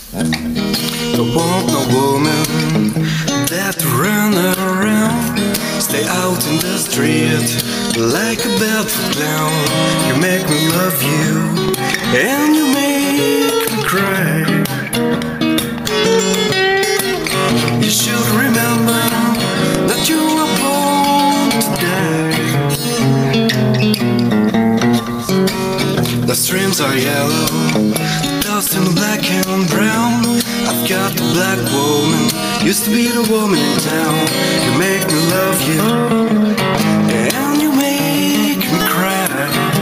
Don't want no woman that run around. Stay out in the street like a barefoot clown. You make me love you and you make me cry. You should remember that you were born to die. The streams are yellow, dust in black and brown. I've got a black woman, used to be the woman in town. You make me love you and you make me cry.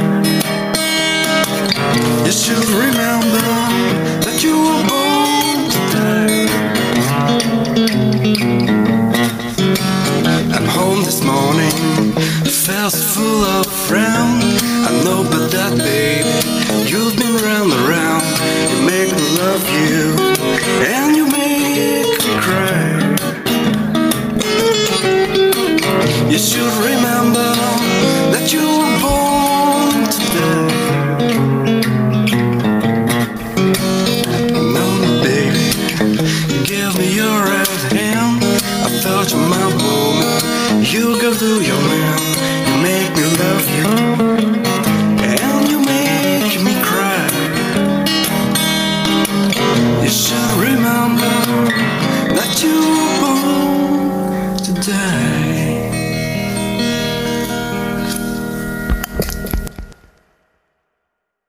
You should remember that you were born to die. I'm home this morning, fast full of frown. I know about that, baby, you've been round and round. You make me love you and you make me cry. You should remember that you were born to die. No, baby, give me your right hand. I thought you were my woman, you go do your man.